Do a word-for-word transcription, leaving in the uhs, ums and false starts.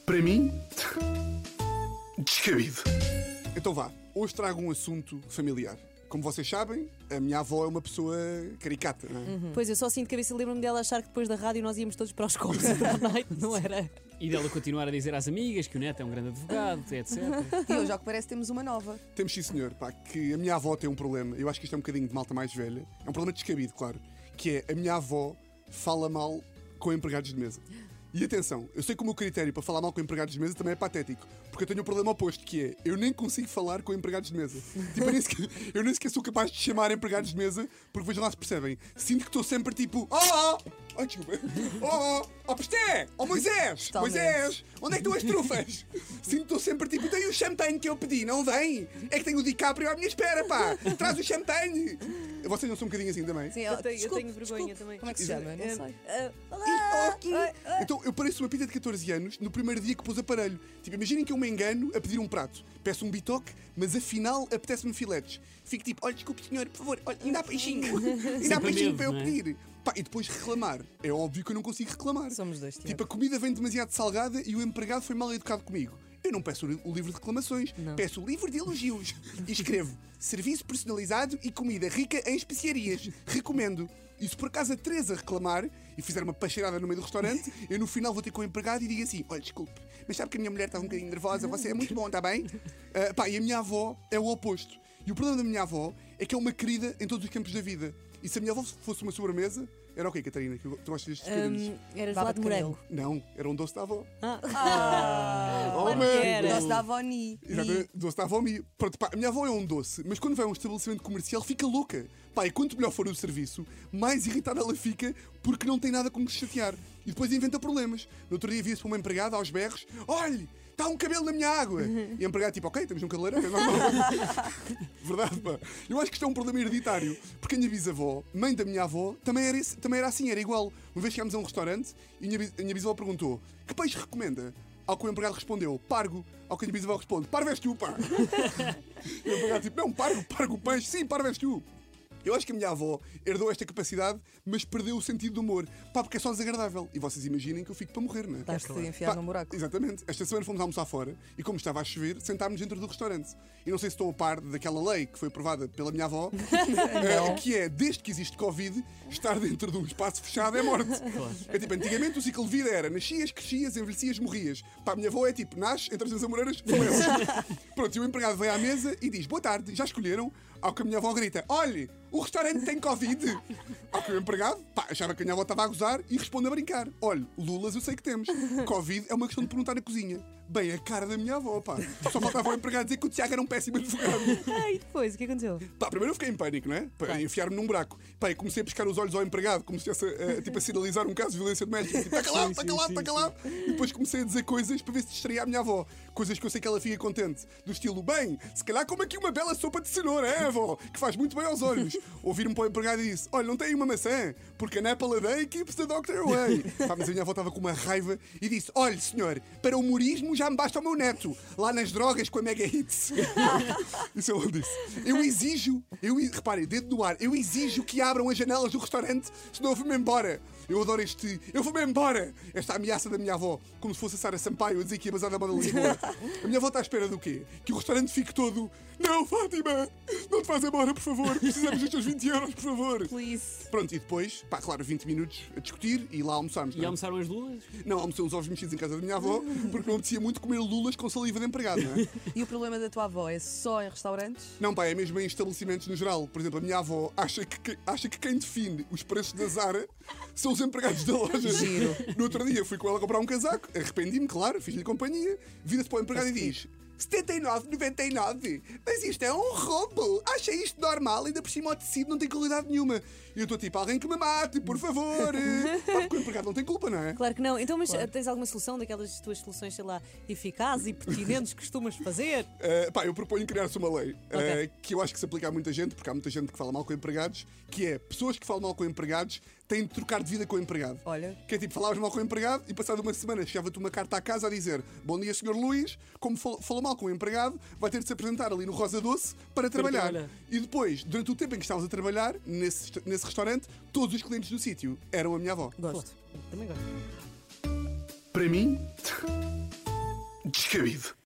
Para mim, descabido. Então vá, hoje trago um assunto familiar. Como vocês sabem, a minha avó é uma pessoa caricata, não é? Uhum. Pois eu só sinto cabeça, lembro-me dela achar que depois da rádio nós íamos todos para os copos à noite, não era? E dela continuar a dizer às amigas que o neto é um grande advogado, etcétera. E hoje, ao que parece, temos uma nova. Temos sim, senhor, pá, que a minha avó tem um problema. Eu acho que isto é um bocadinho de malta mais velha. É um problema descabido, claro. Que é, a minha avó fala mal com empregados de mesa. E atenção, eu sei que o meu critério para falar mal com empregados de mesa também é patético, porque eu tenho o um problema oposto, que é, eu nem consigo falar com empregados de mesa. Tipo, eu nem sequer, eu nem sequer sou capaz de chamar empregados de mesa, porque vejam lá se percebem. Sinto que estou sempre tipo, oh, oh, oh, desculpa, oh, oh, oh, Pesté, oh, Moisés, Totalmente. Moisés, onde é que estão as trufas? Sinto que estou sempre tipo, tem o champanhe que eu pedi, não vem? É que tenho o DiCaprio à minha espera, pá, traz o champanhe. Vocês não são um bocadinho assim também? Sim, Eu tenho, eu desculpe, tenho vergonha desculpe. também. Como é que se chama? Não sei. Ah, E, olá! oh, que- Então eu pareço uma pita de catorze anos no primeiro dia que pus aparelho. Tipo, imaginem que eu me engano a pedir um prato. Peço um bitoque, mas afinal apetece-me filetes. Fico tipo, olha, desculpe senhor, por favor, olha, ainda há peixinho. Ainda há Sempre peixinho medo, para eu não é? pedir. Pá, e depois reclamar. É óbvio que eu não consigo reclamar. Somos dois, Tiago. Tipo, a comida vem demasiado salgada e o empregado foi mal educado comigo. Eu não peço o livro de reclamações, Não. peço o livro de elogios. E escrevo, serviço personalizado e comida rica em especiarias. Recomendo. E se por acaso a Teresa reclamar e fizer uma pacheirada no meio do restaurante, eu no final vou ter com o empregado e digo assim, olha, desculpe, mas sabe que a minha mulher está um bocadinho nervosa, você é muito bom, está bem? Uh, pá, e a minha avó é o oposto. E o problema da minha avó é que é uma querida em todos os campos da vida. E se a minha avó fosse uma sobremesa, era o quê, Catarina? Que tu gostas destes bocadinhos? Hum, era Baba gelado de de morango. Não, era um doce da avó. Ah, Oh, claro man. que era. Doce da avó Ni. Exatamente, doce da avó Mi. Pronto, pá, a minha avó é um doce, mas quando vai a um estabelecimento comercial fica louca. Pá, e quanto melhor for o serviço, mais irritada ela fica porque não tem nada com que se chatear. E depois inventa problemas. No outro dia via-se para uma empregada aos berros: olhe, está um cabelo na minha água. E a empregada tipo, ok, temos um cabeleireiro, é normal. Verdade, pá. Eu acho que isto é um problema hereditário. Porque a minha bisavó, mãe da minha avó, também era, esse- também era assim, era igual. Uma vez chegámos a um restaurante e a minha, bis- a minha bisavó perguntou: que peixe recomenda? Ao que o empregado respondeu, pargo. Ao que a minha bisavó responde, parvo és tu, pá. E o empregado tipo, não, pargo, pargo o peixe. Sim, parvo és tu. Eu acho que a minha avó herdou esta capacidade, mas perdeu o sentido do humor. Pá, porque é só desagradável. E vocês imaginem que eu fico para morrer, não é? Estás-te a enfiar Pá, num buraco. Exatamente. Esta semana fomos almoçar fora e, como estava a chover, sentámos dentro do restaurante. E não sei se estou a par daquela lei que foi aprovada pela minha avó, eh, que é, desde que existe Covid, estar dentro de um espaço fechado é morte. É tipo, antigamente o ciclo de vida era nascias, crescias, envelhecias, morrias. Para a minha avó é tipo, nasce, entras nas Amoreiras, faleces. Pronto, e o empregado vem à mesa e diz, boa tarde, já escolheram? Ao que a minha avó grita, olhe, o restaurante tem Covid. Ao que o empregado, pá, achava que a minha avó estava a gozar e responde a brincar. Olha, lulas eu sei que temos. Covid é uma questão de perguntar na cozinha. Bem, a cara da minha avó, pá. Só faltava o empregado dizer que o Tiago era um péssimo advogado. Ah, e depois, o que aconteceu? Pá, primeiro eu fiquei em pânico, não é? Para enfiar-me num buraco. Pá, e comecei a pescar os olhos ao empregado, como se estivesse a, tipo, a sinalizar um caso de violência doméstica. Tipo, está calado, está calado, está calado. E depois comecei a dizer coisas para ver se distraía a minha avó. Coisas que eu sei que ela fica contente. Do estilo, bem, se calhar como aqui uma bela sopa de cenoura, é, avó? Que faz muito bem aos olhos. Ouvir-me para o empregado e disse, olha, não tem aí uma maçã? Porque a Apple a day keeps the doctor away. Pá, mas a minha avó estava com uma raiva e disse, olha, senhor, para o humorismo já me basta o meu neto. Lá nas drogas com a Mega Hits. Isso é onde disse. Eu exijo, eu, reparem, dedo no ar, eu exijo que abram as janelas do restaurante, senão eu vou-me embora. Eu adoro este. Eu vou-me embora! Esta ameaça da minha avó, como se fosse a Sara Sampaio a dizer que ia basar da moda de Lisboa. A minha avó está à espera do quê? Que o restaurante fique todo. Não, Fátima! Não te vás embora, por favor! Precisamos dos teus vinte euros, por favor! Please. Pronto, e depois, pá, claro, vinte minutos a discutir e lá almoçámos. E não é? almoçaram as lulas? Não, almocei uns ovos mexidos em casa da minha avó, porque não apetecia muito comer lulas com saliva de empregado, não é? E o problema da tua avó é só em restaurantes? Não, pá, é mesmo em estabelecimentos no geral. Por exemplo, a minha avó acha que, que- acha que quem define os preços da Zara são os empregados da loja. Giro. No outro dia fui com ela comprar um casaco, arrependi-me, claro, fiz-lhe companhia, vira-se para o empregado e diz: setenta e nove vírgula noventa e nove, mas isto é um roubo, acha isto normal, ainda por cima o tecido não tem qualidade nenhuma. E eu estou tipo, alguém que me mate, por favor. Pá, porque o empregado não tem culpa, não é? Claro que não. Então, mas tens alguma solução daquelas tuas soluções, sei lá, eficazes e pertinentes que costumas fazer? Uh, pá, eu proponho criar-se uma lei uh, Ok. que eu acho que se aplica a muita gente, porque há muita gente que fala mal com empregados, que é, pessoas que falam mal com empregados têm de trocar de vida com o empregado. Olha. Que é tipo, falavas mal com o empregado e passado uma semana chegava-te uma carta à casa a dizer: bom dia, senhor Luís, como fal- falou mal com o empregado, vai ter de se apresentar ali no Rosa Doce para trabalhar. trabalhar. E depois, durante o tempo em que estavas a trabalhar, nesse, nesse restaurante, todos os clientes do sítio eram a minha avó. Gosto. Também gosto. Para mim, descabido.